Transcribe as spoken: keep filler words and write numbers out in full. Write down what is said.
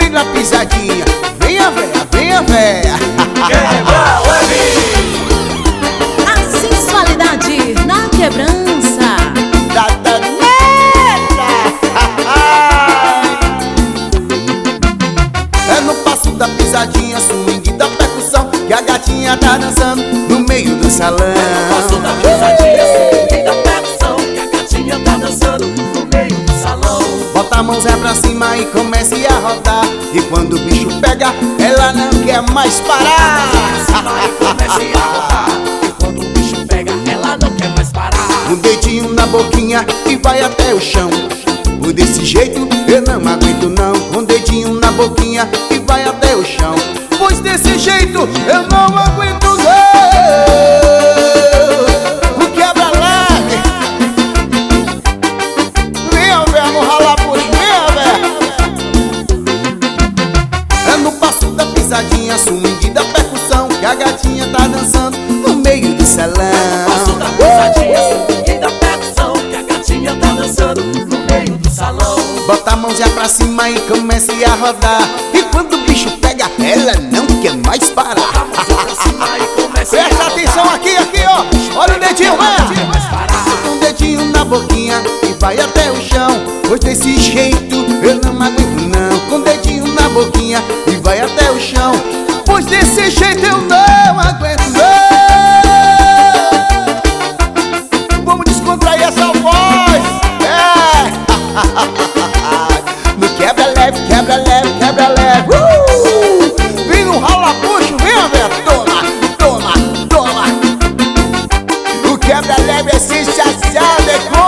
vem na pisadinha. Venha, véia, venha, véia. Quebra Web. A sensualidade na quebrança Da daneta. É no passo da pisadinha, swing da percussão, que a gatinha tá dançando no meio do salão. Passo da pisadinha, swing da percussão, que a gatinha tá dançando no meio do salão. Bota a mãozinha pra cima e comece a rodar. E quando o bicho pega, ela não quer mais parar. Comece a rodar. E quando o bicho pega, ela não quer mais parar. Um dedinho na boquinha e vai até o chão. Por desse jeito eu não aguento não. Um dedinho na boquinha e vai até o chão. Pois desse jeito eu não aguento não. O quebra leve. Venha, velho, no ralabucho, venha, velho. É no passo da pisadinha, swing da percussão, que a gatinha tá dançando no meio do salão. Passo da pisadinha, swing da percussão, que a gatinha tá dançando no meio do salão. Bota a mãozinha pra cima e comece a rodar. E quando o bicho pega, ela não quer mais parar. Presta atenção aqui, aqui, ó. Olha o dedinho, vai. Um dedinho na boquinha e vai até o chão. Pois desse jeito eu não aguento não. Com o dedinho na boquinha e vai até o chão. Pois desse jeito eu não aguento não. Vamos descontrair essa voz. É. No quebra leve, quebra leve, quebra leve. uh! Vem no ralabucho, vem, velho. Toma, toma, toma. O quebra leve é sensacional, né?